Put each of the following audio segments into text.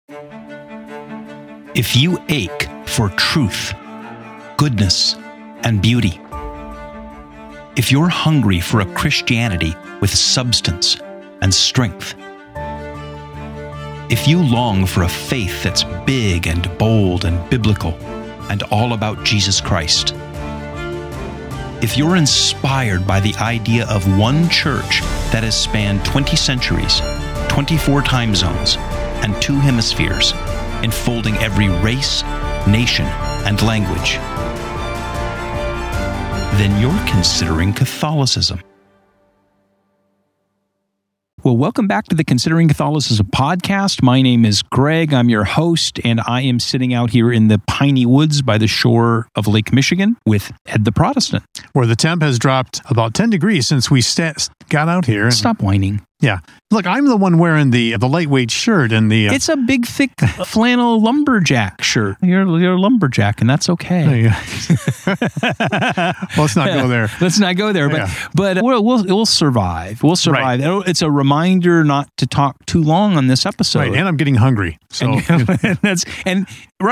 If you ache for truth, goodness, and beauty, if you're hungry for a Christianity with substance and strength, if you long for a faith that's big and bold and biblical and all about Jesus Christ, if you're inspired by the idea of one church that has spanned 20 centuries, 24 time zones, and 2 hemispheres, enfolding every race, nation, and language, then you're considering Catholicism. Well, welcome back to the Considering Catholicism podcast. My name is Greg. I'm your host, and I am sitting out here in the piney woods by the shore of Lake Michigan with Ed the Protestant. Where the temp has dropped about 10 degrees since we got out here. Stop whining. Yeah. Look, I'm the one wearing the lightweight shirt and the... It's a big, thick flannel lumberjack shirt. You're a lumberjack, and that's okay. Yeah. Let's not go there. Let's not go there. But we'll survive. We'll survive. Right. It's a reminder not to talk too long on this episode. Right, and I'm getting hungry. So and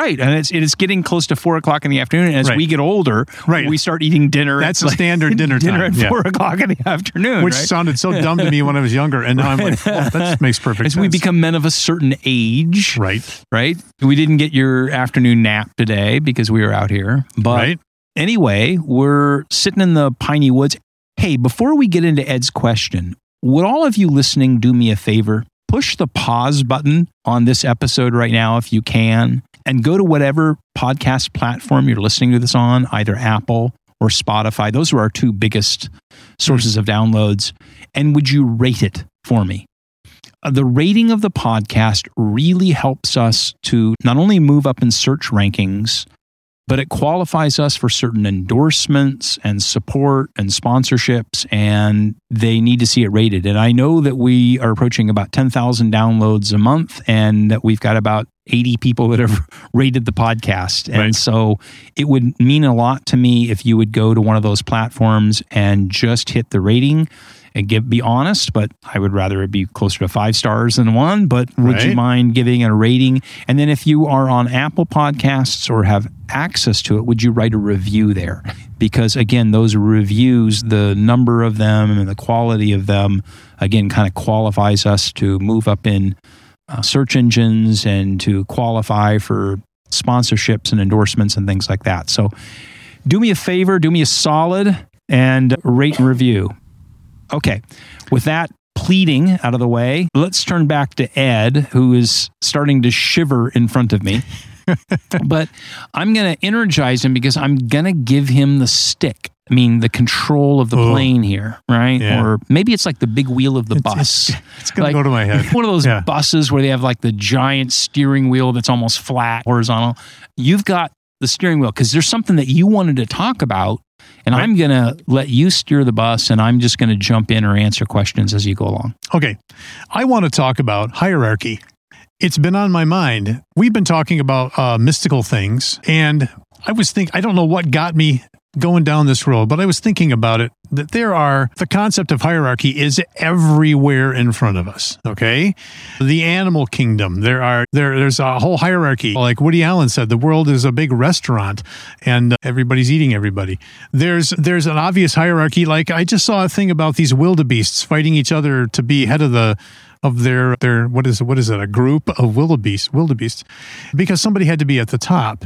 it's getting close to 4:00 in the afternoon. As we get older, we start eating dinner. That's the standard dinner time. Dinner at 4:00 in the afternoon, which sounded so dumb to me when I was younger, and now I'm like, oh, that makes perfect sense. As we become men of a certain age, right? We didn't get your afternoon nap today because we were out here, but anyway, we're sitting in the piney woods. Hey, before we get into Ed's question, would all of you listening do me a favor? Push the pause button on this episode right now if you can, and go to whatever podcast platform you're listening to this on, either Apple or Spotify. Those are our 2 biggest sources of downloads. And would you rate it for me? The rating of the podcast really helps us to not only move up in search rankings, but it qualifies us for certain endorsements and support and sponsorships, and they need to see it rated. And I know that we are approaching about 10,000 downloads a month, and that we've got about 80 people that have rated the podcast. And so it would mean a lot to me if you would go to one of those platforms and just hit the rating and be honest, but I would rather it be closer to 5 stars than 1. But would you mind giving a rating? And then if you are on Apple Podcasts or have access to it, would you write a review there? Because again, those reviews, the number of them and the quality of them, again, kind of qualifies us to move up in search engines and to qualify for sponsorships and endorsements and things like that. So do me a favor, do me a solid, and rate and review. Okay, with that pleading out of the way, let's turn back to Ed, who is starting to shiver in front of me. But I'm going to energize him because I'm going to give him the stick. I mean, the control of the plane here, right? Yeah. Or maybe it's like the big wheel of the bus. It's going to go to my head. One of those buses where they have like the giant steering wheel that's almost flat, horizontal. You've got the steering wheel because there's something that you wanted to talk about. And I'm going to let you steer the bus, and I'm just going to jump in or answer questions as you go along. Okay. I want to talk about hierarchy. It's been on my mind. We've been talking about mystical things, and I don't know what got me going down this road, but I was thinking about it, that the concept of hierarchy is everywhere in front of us, okay? The animal kingdom, there's a whole hierarchy. Like Woody Allen said, the world is a big restaurant and everybody's eating everybody. There's an obvious hierarchy. Like I just saw a thing about these wildebeests fighting each other to be head of their what is it, a group of wildebeests, because somebody had to be at the top.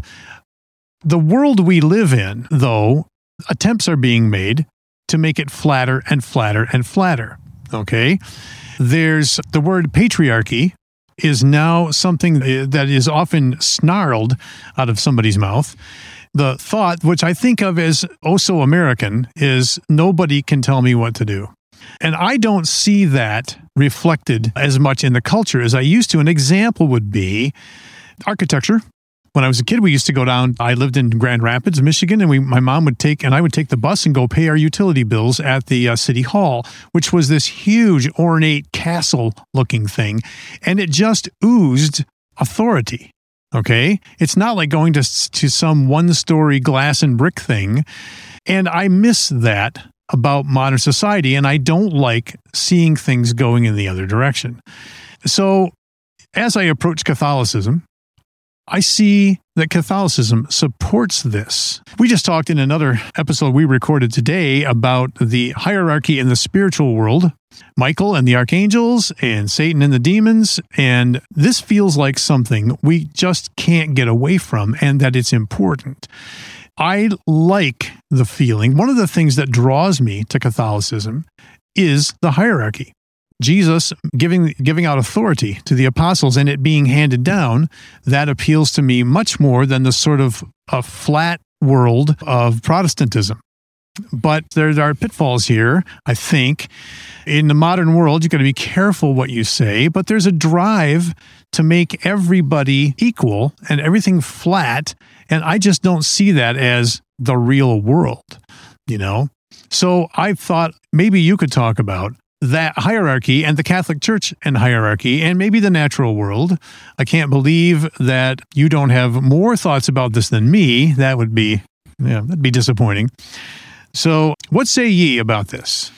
The world we live in, though, attempts are being made to make it flatter and flatter and flatter, okay? There's the word patriarchy is now something that is often snarled out of somebody's mouth. The thought, which I think of as so American, is nobody can tell me what to do. And I don't see that reflected as much in the culture as I used to. An example would be architecture. When I was a kid, we used to go down. I lived in Grand Rapids, Michigan, and my mom would take, and I would take the bus and go pay our utility bills at the city hall, which was this huge, ornate castle-looking thing, and it just oozed authority. Okay, it's not like going to some one-story glass and brick thing, and I miss that about modern society, and I don't like seeing things going in the other direction. So as I approach Catholicism, I see that Catholicism supports this. We just talked in another episode we recorded today about the hierarchy in the spiritual world, Michael and the archangels and Satan and the demons. And this feels like something we just can't get away from, and that it's important. I like the feeling. One of the things that draws me to Catholicism is the hierarchy. Jesus giving out authority to the apostles and it being handed down, that appeals to me much more than the sort of a flat world of Protestantism. But there are pitfalls here, I think. In the modern world, you've got to be careful what you say, but there's a drive to make everybody equal and everything flat, and I just don't see that as the real world, you know? So I thought maybe you could talk about that hierarchy and the Catholic Church and hierarchy and maybe the natural world. I can't believe that you don't have more thoughts about this than me. That'd be disappointing. So what say ye about this?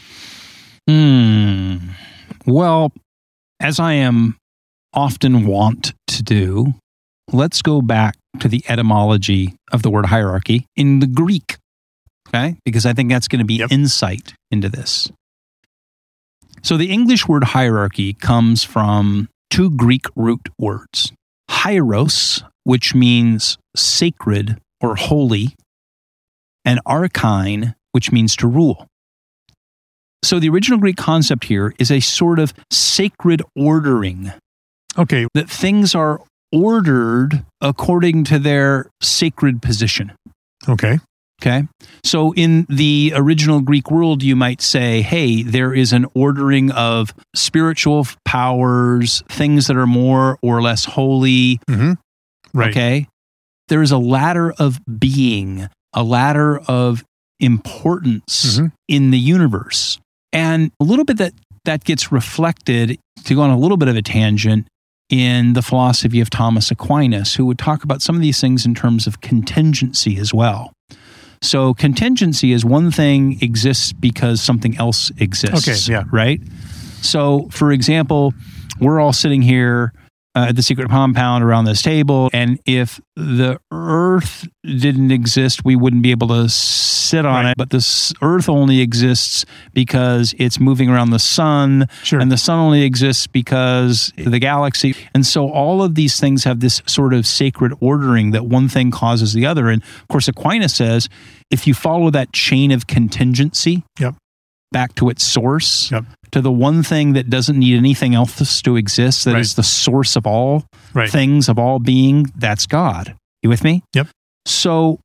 Well, as I am often wont to do, let's go back to the etymology of the word hierarchy in the Greek, okay? Because I think that's going to be insight into this. So the English word hierarchy comes from two Greek root words, hieros, which means sacred or holy, and archein, which means to rule. So the original Greek concept here is a sort of sacred ordering. Okay. That things are ordered according to their sacred position. Okay. Okay. So in the original Greek world, you might say, hey, there is an ordering of spiritual powers, things that are more or less holy. Mm-hmm. Right. Okay. There is a ladder of being, a ladder of importance in the universe. And a little bit that gets reflected, to go on a little bit of a tangent, in the philosophy of Thomas Aquinas, who would talk about some of these things in terms of contingency as well. So contingency is one thing exists because something else exists. Okay, yeah. Right? So, for example, we're all sitting here at the secret compound around this table, and if the earth didn't exist, we wouldn't be able to sit on it. But this earth only exists because it's moving around the sun, and the sun only exists because of the galaxy. And so all of these things have this sort of sacred ordering that one thing causes the other. And of course, Aquinas says, if you follow that chain of contingency back to its source, to the one thing that doesn't need anything else to exist, that is the source of all things, of all being, that's God. You with me? Yep. So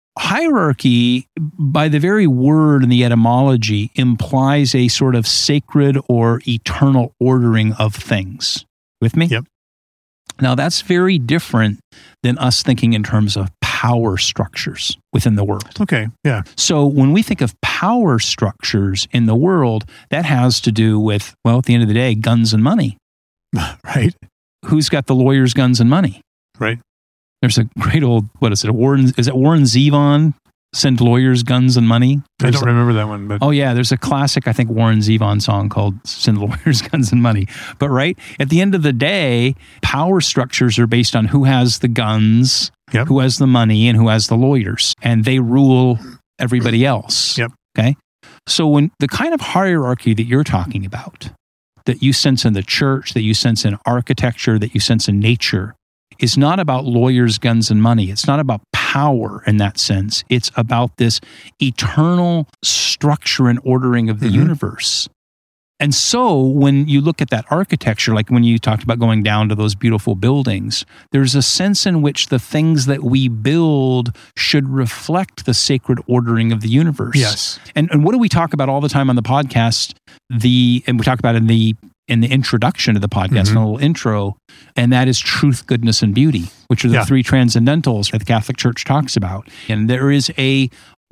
hierarchy, by the very word and the etymology, implies a sort of sacred or eternal ordering of things. With me? Yep. Now, that's very different than us thinking in terms of power structures within the world. Okay, yeah. So when we think of power structures in the world, that has to do with, well, at the end of the day, guns and money. Right. Who's got the lawyers, guns, and money? Right. There's a great old, what is it, Warren Zevon? Send lawyers, guns, and money? I don't remember that one. But oh, yeah. There's a classic, I think, Warren Zevon song called Send Lawyers, Guns, and Money. But right, at the end of the day, power structures are based on who has the guns, who has the money, and who has the lawyers. And they rule everybody else. Okay? So when the kind of hierarchy that you're talking about, that you sense in the church, that you sense in architecture, that you sense in nature, is not about lawyers, guns, and money. It's not about power in that sense. It's about this eternal structure and ordering of the universe. And so when you look at that architecture, like when you talked about going down to those beautiful buildings, there's a sense in which the things that we build should reflect the sacred ordering of the universe. Yes. And what do we talk about all the time on the podcast? And we talk about in the introduction to the podcast, in a little intro, and that is truth, goodness, and beauty, which are the three transcendentals that the Catholic Church talks about. And there is a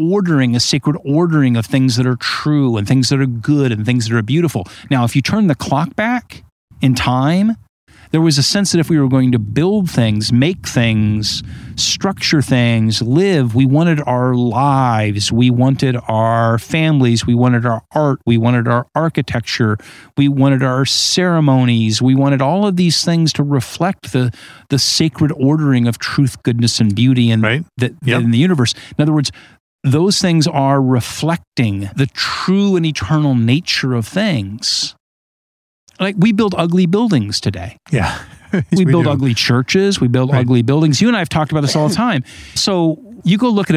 sacred ordering of things that are true and things that are good and things that are beautiful. Now, if you turn the clock back in time, There was a sense that if we were going to build things, make things, structure things, live, we wanted our lives, we wanted our families, we wanted our art, we wanted our architecture, we wanted our ceremonies, we wanted all of these things to reflect the sacred ordering of truth, goodness, and beauty in, right. In the universe. In other words, those things are reflecting the true and eternal nature of things. Like we build ugly buildings today. Yeah. we build ugly churches. We build ugly buildings. You and I have talked about this all the time. So you go look at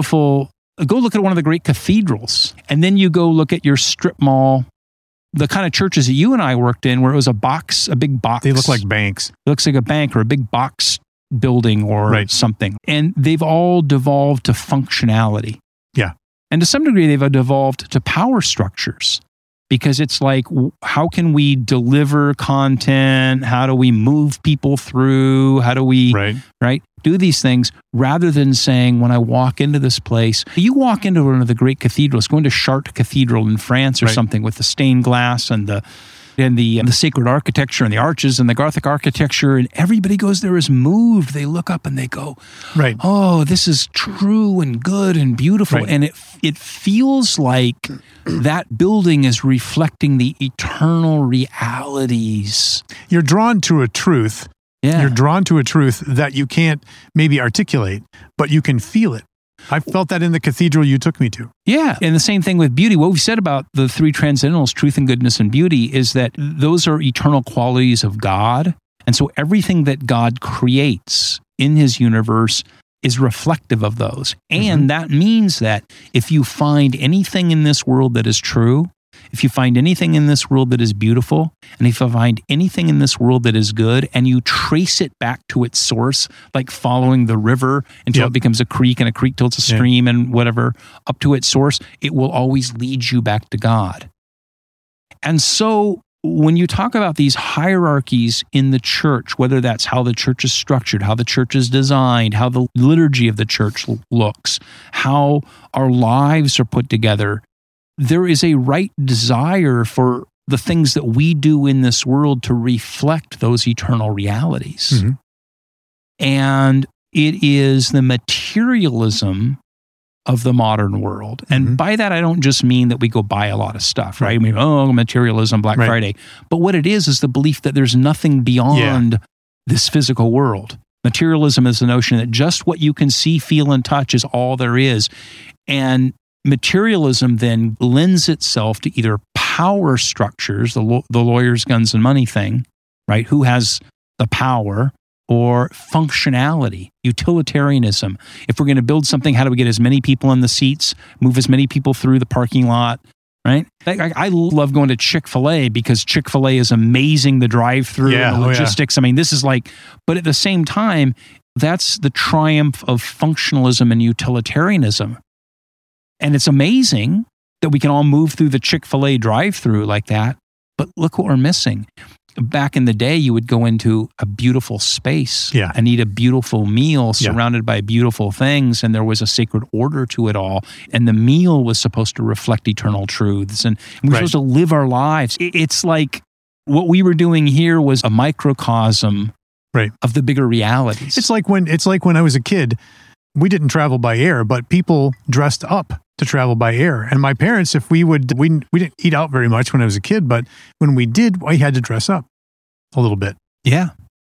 go look at one of the great cathedrals, and then you go look at your strip mall, the kind of churches that you and I worked in where it was a big box. They look like banks. It looks like a bank or a big box building or something. And they've all devolved to functionality. Yeah. And to some degree, they've devolved to power structures because it's like, how can we deliver content? How do we move people through? How do we do these things rather than saying, when I walk into this place, you walk into one of the great cathedrals, go into Chartres Cathedral in France or something with the stained glass and the sacred architecture and the arches and the Gothic architecture, and everybody goes there is moved. They look up and they go, oh, this is true and good and beautiful. Right. And it feels like that building is reflecting the eternal realities. You're drawn to a truth. Yeah. You're drawn to a truth that you can't maybe articulate, but you can feel it. I felt that in the cathedral you took me to. Yeah. And the same thing with beauty. What we've said about the three transcendentals, truth and goodness and beauty, is that those are eternal qualities of God. And so everything that God creates in his universe is reflective of those. And that means that if you find anything in this world that is true, if you find anything in this world that is beautiful, and if you find anything in this world that is good, and you trace it back to its source, like following the river until it becomes a creek, and a creek till it's a stream, and whatever, up to its source, it will always lead you back to God. And so when you talk about these hierarchies in the church, whether that's how the church is structured, how the church is designed, how the liturgy of the church looks, how our lives are put together, there is a right desire for the things that we do in this world to reflect those eternal realities. And it is the materialism of the modern world. And by that, I don't just mean that we go buy a lot of stuff, right? I mean, materialism, Black Friday. But what it is the belief that there's nothing beyond this physical world. Materialism is the notion that just what you can see, feel, and touch is all there is. And materialism then lends itself to either power structures, the lawyers, guns, and money thing, right? Who has the power, or functionality, utilitarianism. If we're going to build something, how do we get as many people in the seats, move as many people through the parking lot, right? I love going to Chick-fil-A because Chick-fil-A is amazing, the drive-through and the logistics. I mean, this is like, but at the same time, that's the triumph of functionalism and utilitarianism. And it's amazing that we can all move through the Chick-fil-A drive-through like that. But look what we're missing. Back in the day, you would go into a beautiful space and eat a beautiful meal surrounded by beautiful things, and there was a sacred order to it all. And the meal was supposed to reflect eternal truths, and we were supposed to live our lives. It's like what we were doing here was a microcosm of the bigger realities. It's like when I was a kid, we didn't travel by air, but people dressed up to travel by air. And my parents, we didn't eat out very much when I was a kid, but when we did, we had to dress up a little bit. Yeah.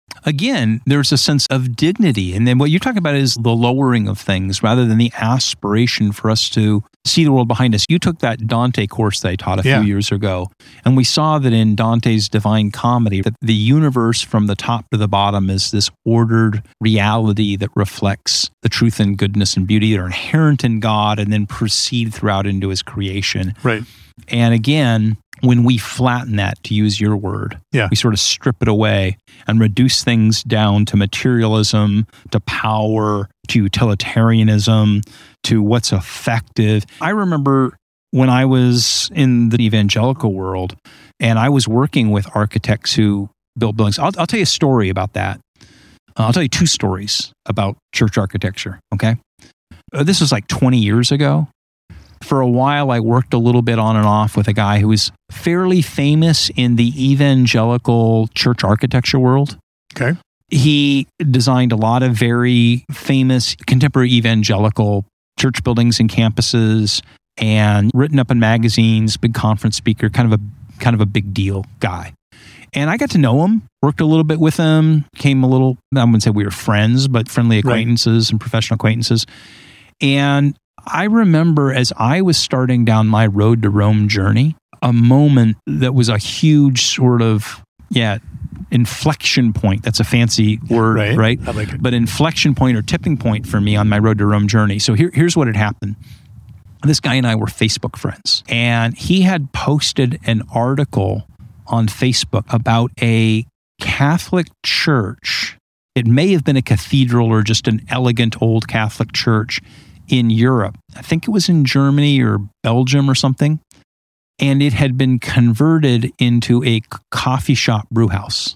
Again, there's a sense of dignity. And then what you're talking about is the lowering of things rather than the aspiration for us to see the world behind us. You took that Dante course that I taught a few years ago, and we saw that in Dante's Divine Comedy, that the universe from the top to the bottom is this ordered reality that reflects the truth and goodness and beauty that are inherent in God and then proceed throughout into his creation. Right. And again, when we flatten that, to use your word, we sort of strip it away and reduce things down to materialism, to power, to utilitarianism, to what's effective. I remember when I was in the evangelical world and I was working with architects who built buildings. I'll tell you a story about that. I'll tell you two stories about church architecture, okay? This was like 20 years ago. For a while, I worked a little bit on and off with a guy who was fairly famous in the evangelical church architecture world. Okay. He designed a lot of very famous contemporary evangelical church buildings and campuses, and written up in magazines, big conference speaker, kind of a big deal guy. And I got to know him, worked a little bit with him, I wouldn't say we were friends, but friendly acquaintances and professional acquaintances. And I remember as I was starting down my Road to Rome journey, a moment that was a huge sort of, inflection point. That's a fancy word, right? I like it. But inflection point or tipping point for me on my Road to Rome journey. So here's what had happened. This guy and I were Facebook friends, and he had posted an article on Facebook about a Catholic church. It may have been a cathedral or just an elegant old Catholic church in Europe. I think it was in Germany or Belgium or something. And it had been converted into a coffee shop brew house.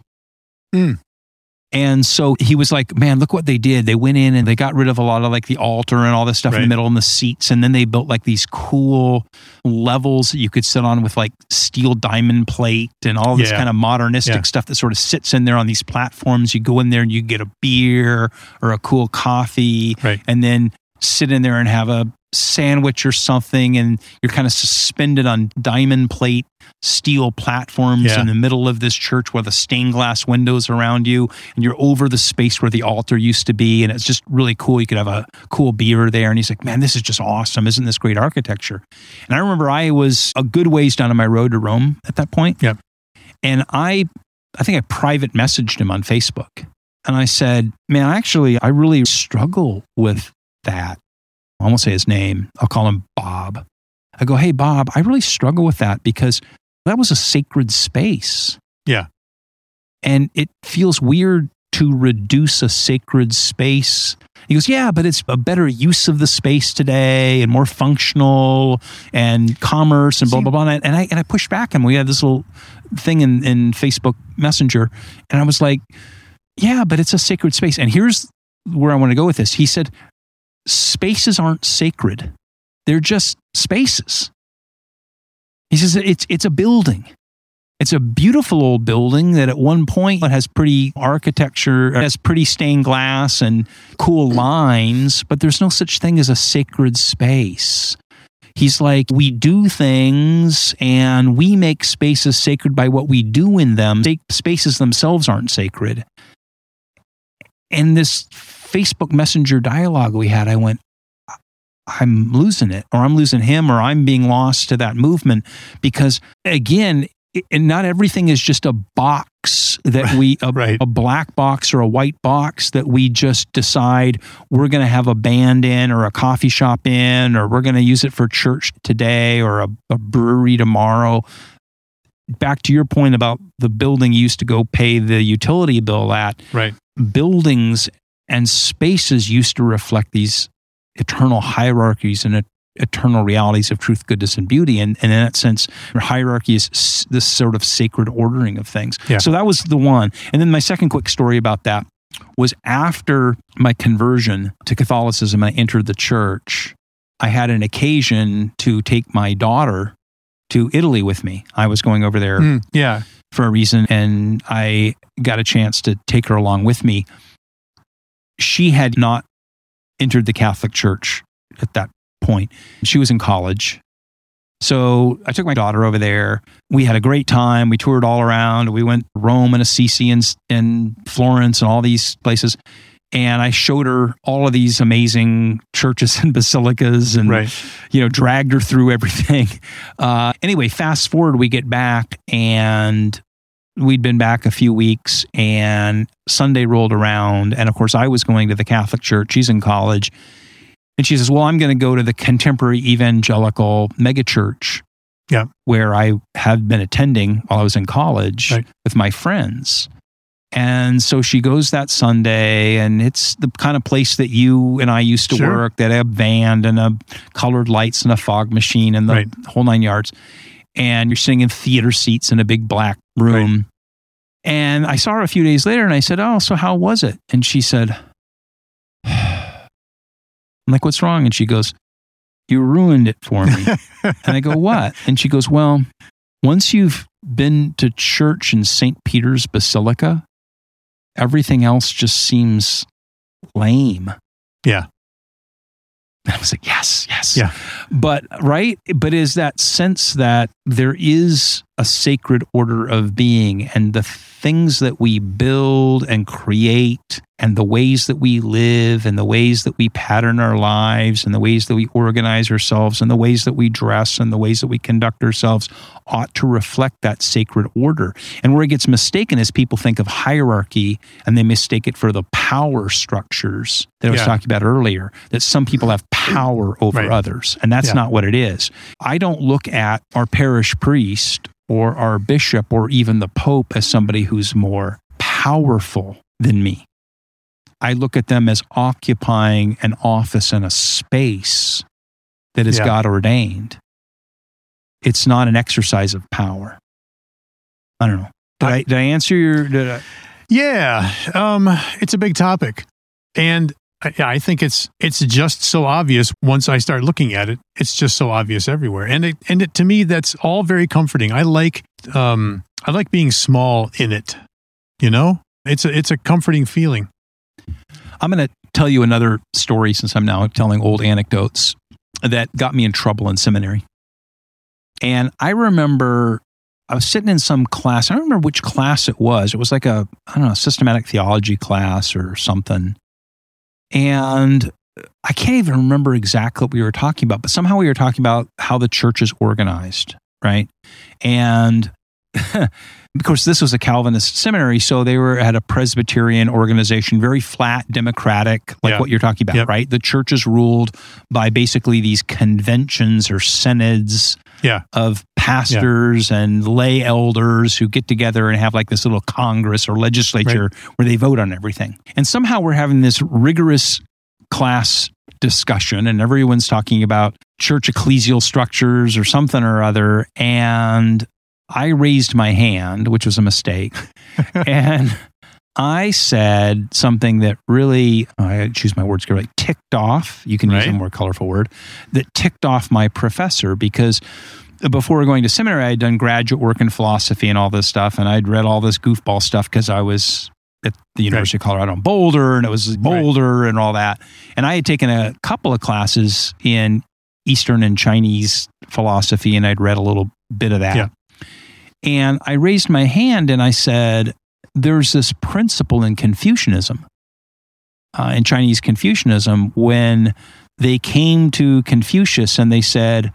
And so he was like, man, look what they did. They went in and they got rid of a lot of like the altar and all this stuff in the middle and the seats. And then they built like these cool levels that you could sit on with like steel diamond plate and all this kind of modernistic stuff that sort of sits in there on these platforms. You go in there and you get a beer or a cool coffee and then sit in there and have a sandwich or something, and you're kind of suspended on diamond plate steel platforms in the middle of this church with the stained glass windows around you, and you're over the space where the altar used to be, and it's just really cool. You could have a cool beer there, and he's like, man, this is just awesome. Isn't this great architecture? And I remember I was a good ways down on my Road to Rome at that point. And I think I private messaged him on Facebook, and I said, man, I really struggle with that. I won't say his name. I'll call him Bob. I go, hey, Bob, I really struggle with that because that was a sacred space. Yeah. And it feels weird to reduce a sacred space. He goes, yeah, but it's a better use of the space today and more functional and commerce and blah, blah, blah. And I pushed back and we had this little thing in Facebook Messenger. And I was like, yeah, but it's a sacred space. And here's where I want to go with this. He said, spaces aren't sacred. They're just spaces. He says it's a building. It's a beautiful old building that at one point has pretty architecture, has pretty stained glass and cool lines, but there's no such thing as a sacred space. He's like, we do things and we make spaces sacred by what we do in them. Spaces themselves aren't sacred. And this Facebook Messenger dialogue we had, I went, I'm losing it, or I'm losing him, or I'm being lost to that movement. Because again, not everything is just a box that a black box or a white box that we just decide we're going to have a band in or a coffee shop in, or we're going to use it for church today or a brewery tomorrow. Back to your point about the building you used to go pay the utility bill at. Buildings and spaces used to reflect these eternal hierarchies and eternal realities of truth, goodness, and beauty. And in that sense, hierarchy is this sort of sacred ordering of things. So that was the one. And then my second quick story about that was after my conversion to Catholicism, I entered the church. I had an occasion to take my daughter to Italy with me. I was going over there for a reason, and I got a chance to take her along with me. She had not entered the Catholic Church at that point. She was in college. So I took my daughter over there. We had a great time. We toured all around. We went to Rome and Assisi and Florence and all these places. And I showed her all of these amazing churches and basilicas and, dragged her through everything. Anyway, fast forward, we get back and we'd been back a few weeks and Sunday rolled around. And of course, I was going to the Catholic Church. She's in college. And she says, well, I'm going to go to the contemporary evangelical megachurch where I had been attending while I was in college with my friends. And so she goes that Sunday, and it's the kind of place that you and I used to work, that had a band and a colored lights and a fog machine and the whole nine yards. And you're sitting in theater seats in a big black room. And I saw her a few days later and I said, oh, so how was it? And she said, I'm like, what's wrong? And she goes, you ruined it for me. And I go, what? And she goes, well, once you've been to church in St. Peter's Basilica, everything else just seems lame. Yeah. And I was like, yes. Yeah. But is that sense that there is a sacred order of being, and the things that we build and create, and the ways that we live, and the ways that we pattern our lives, and the ways that we organize ourselves, and the ways that we dress, and the ways that we conduct ourselves ought to reflect that sacred order. And where it gets mistaken is people think of hierarchy and they mistake it for the power structures that I was talking about earlier, that some people have power over others. And that's not what it is. I don't look at our parish priest or our bishop or even the Pope as somebody who's more powerful than me. I look at them as occupying an office and a space that is God ordained. It's not an exercise of power. I don't know. Did I answer your... Yeah, it's a big topic. And I think it's just so obvious once I start looking at it. It's just so obvious everywhere. And to me, that's all very comforting. I like being small in it. You know? It's a comforting feeling. I'm going to tell you another story, since I'm now telling old anecdotes, that got me in trouble in seminary. And I remember I was sitting in some class. I don't remember which class it was. It was like a systematic theology class or something. And I can't even remember exactly what we were talking about, but somehow we were talking about how the church is organized, right? And of course, this was a Calvinist seminary, so they had a Presbyterian organization, very flat, democratic, like what you're talking about, right? The church is ruled by basically these conventions or synods of pastors and lay elders who get together and have like this little congress or legislature where they vote on everything. And somehow we're having this rigorous class discussion, and everyone's talking about church ecclesial structures or something or other, and I raised my hand, which was a mistake, and I said something that really, I choose my words correctly, ticked off, you can use a more colorful word, that ticked off my professor, because before going to seminary, I had done graduate work in philosophy and all this stuff, and I'd read all this goofball stuff because I was at the University of Colorado in Boulder, and it was Boulder and all that, and I had taken a couple of classes in Eastern and Chinese philosophy, and I'd read a little bit of that. Yeah. And I raised my hand and I said, there's this principle in Confucianism, in Chinese Confucianism, when they came to Confucius and they said,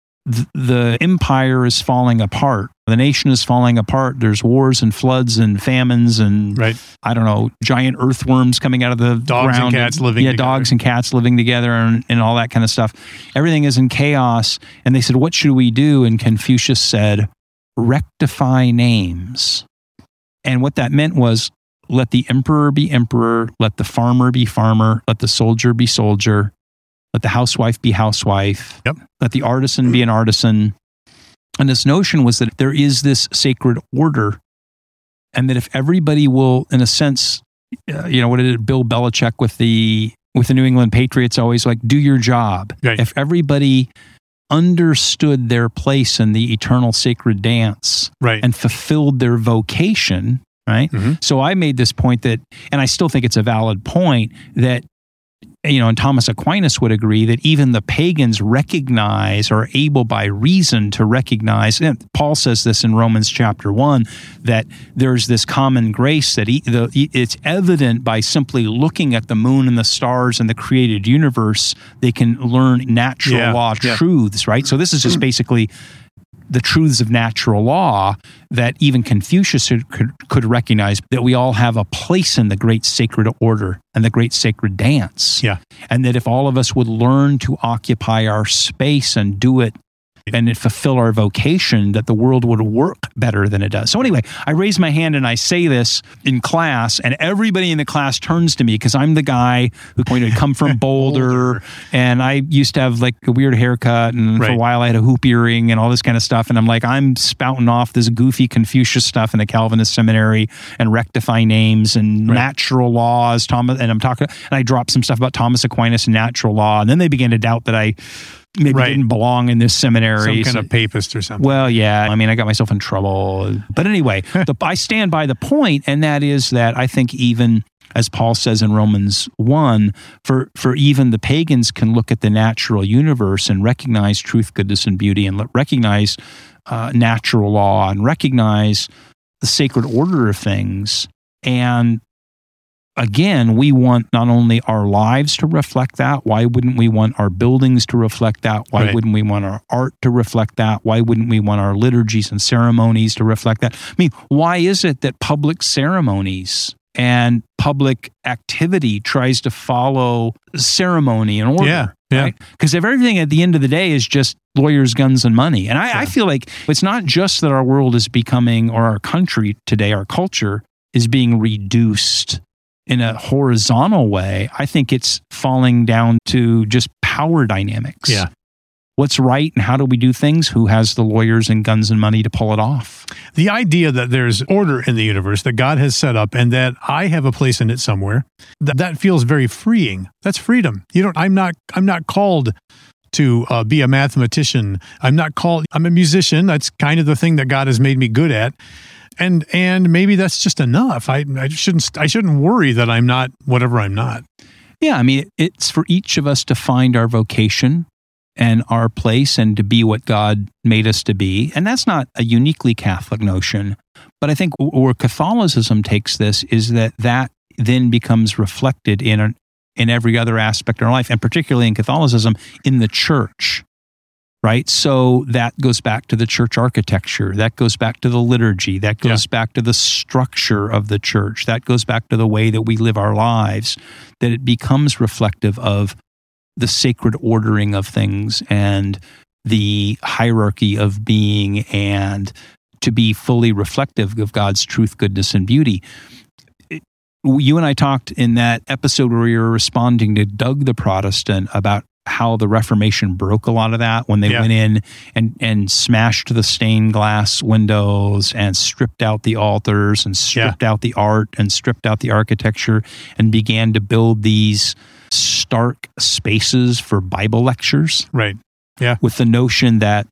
the empire is falling apart. The nation is falling apart. There's wars and floods and famines and, I don't know, giant earthworms coming out of the dogs ground. And cats living together. Dogs and cats living together and all that kind of stuff. Everything is in chaos. And they said, what should we do? And Confucius said, rectify names. And what that meant was, let the emperor be emperor, let the farmer be farmer, let the soldier be soldier, let the housewife be housewife, let the artisan be an artisan. And this notion was that there is this sacred order, and that if everybody will, in a sense, what did Bill Belichick with the New England Patriots always like, do your job. If everybody understood their place in the eternal sacred dance and fulfilled their vocation, So I made this point that, and I still think it's a valid point, that, and Thomas Aquinas would agree that even the pagans recognize, or are able by reason to recognize, and Paul says this in Romans chapter 1, that there's this common grace that it's evident by simply looking at the moon and the stars and the created universe, they can learn natural law truths, right? So this is just basically the truths of natural law that even Confucius could recognize, that we all have a place in the great sacred order and the great sacred dance. And that if all of us would learn to occupy our space and do it and fulfill our vocation, that the world would work better than it does. So anyway, I raise my hand and I say this in class, and everybody in the class turns to me because I'm the guy who come from Boulder, and I used to have like a weird haircut, and for a while I had a hoop earring and all this kind of stuff. And I'm like, I'm spouting off this goofy Confucius stuff in the Calvinist seminary and rectify names and natural laws, and I'm talking, and I dropped some stuff about Thomas Aquinas and natural law. And then they began to doubt that I maybe Right. didn't belong in this seminary. Some kind of papist or something. Well, yeah. I mean, I got myself in trouble. But anyway, I stand by the point, and that is that I think even, as Paul says in Romans 1, for even the pagans can look at the natural universe and recognize truth, goodness, and beauty, and recognize natural law, and recognize the sacred order of things. And again, we want not only our lives to reflect that. Why wouldn't we want our buildings to reflect that? Why Right. wouldn't we want our art to reflect that? Why wouldn't we want our liturgies and ceremonies to reflect that? I mean, why is it that public ceremonies and public activity tries to follow ceremony and order? Yeah, yeah. Right? Because if everything at the end of the day is just lawyers, guns, and money. And I feel like it's not just that our world is becoming, or our country today, our culture is being reduced in a horizontal way. I think it's falling down to just power dynamics. Yeah. What's right and how do we do things? Who has the lawyers and guns and money to pull it off? The idea that there's order in the universe that God has set up and that I have a place in it somewhere, that feels very freeing. That's freedom. I'm not called to be a mathematician. I'm a musician. That's kind of the thing that God has made me good at. And maybe that's just enough. I shouldn't worry that I'm not whatever I'm not. Yeah, I mean, it's for each of us to find our vocation and our place and to be what God made us to be. And that's not a uniquely Catholic notion. But I think where Catholicism takes this is that then becomes reflected in every other aspect of our life, and particularly in Catholicism, in the church. Right? So that goes back to the church architecture. That goes back to the liturgy. That goes back to the structure of the church. That goes back to the way that we live our lives, that it becomes reflective of the sacred ordering of things and the hierarchy of being, and to be fully reflective of God's truth, goodness, and beauty. You and I talked in that episode where we were responding to Doug the Protestant about how the Reformation broke a lot of that when they went in and smashed the stained glass windows and stripped out the altars and stripped out the art and stripped out the architecture and began to build these stark spaces for Bible lectures. Right. Yeah. With the notion that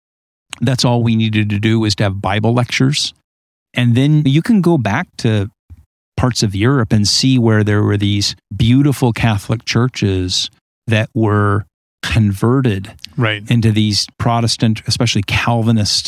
that's all we needed to do was to have Bible lectures. And then you can go back to parts of Europe and see where there were these beautiful Catholic churches that were converted into these Protestant, especially Calvinist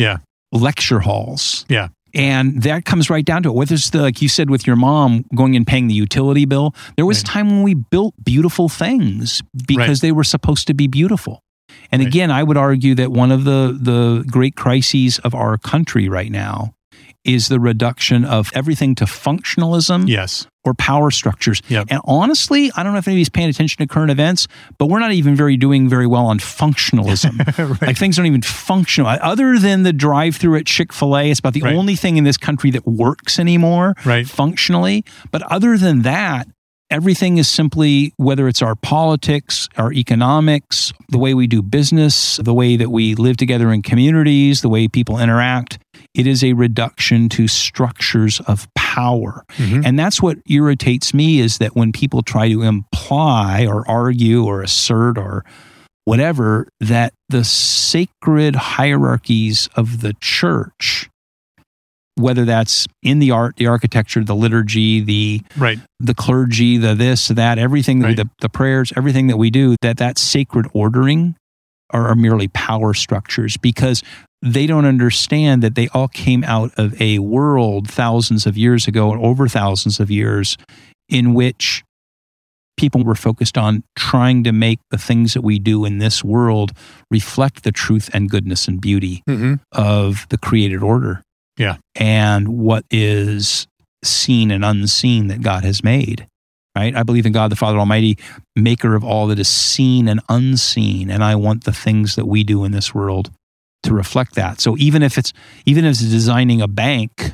lecture halls. Yeah. And that comes right down to it. Whether it's like you said with your mom going and paying the utility bill, there was a time when we built beautiful things because they were supposed to be beautiful. And again, I would argue that one of the great crises of our country right now is the reduction of everything to functionalism or power structures. Yep. And honestly, I don't know if anybody's paying attention to current events, but we're not even doing very well on functionalism. Like things aren't even functional. Other than the drive-through at Chick-fil-A, it's about the only thing in this country that works anymore functionally. But other than that, everything is simply, whether it's our politics, our economics, the way we do business, the way that we live together in communities, the way people interact, it is a reduction to structures of power. Mm-hmm. And that's what irritates me, is that when people try to imply or argue or assert or whatever, that the sacred hierarchies of the church, whether that's in the art, the architecture, the liturgy, the clergy, the this, that, everything, the prayers, everything that we do, that sacred ordering are merely power structures, because they don't understand that they all came out of a world thousands of years ago, and over thousands of years, in which people were focused on trying to make the things that we do in this world reflect the truth and goodness and beauty of the created order. Yeah. And what is seen and unseen that God has made, right? I believe in God the Father Almighty, maker of all that is seen and unseen. And I want the things that we do in this world to reflect that. So even if it's designing a bank,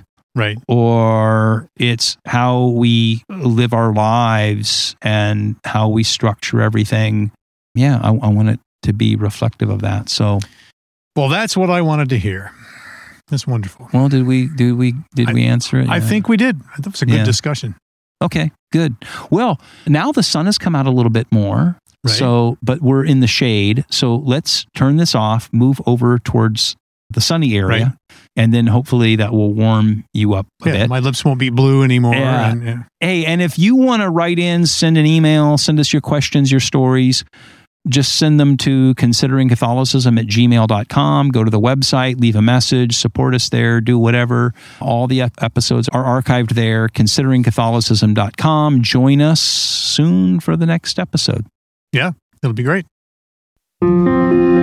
or it's how we live our lives and how we structure everything, I want it to be reflective of that. So, well, that's what I wanted to hear. That's wonderful. Well, did we answer it? I think we did. That was a good discussion. Okay, good. Well, now the sun has come out a little bit more. Right. So, but we're in the shade. So let's turn this off, move over towards the sunny area, Right. and then hopefully that will warm you up a bit. My lips won't be blue anymore. Yeah. Hey, and if you want to write in, send an email, send us your questions, your stories, just send them to consideringcatholicism@gmail.com. Go to the website, leave a message, support us there, do whatever. All the episodes are archived there, consideringcatholicism.com. Join us soon for the next episode. Yeah, it'll be great.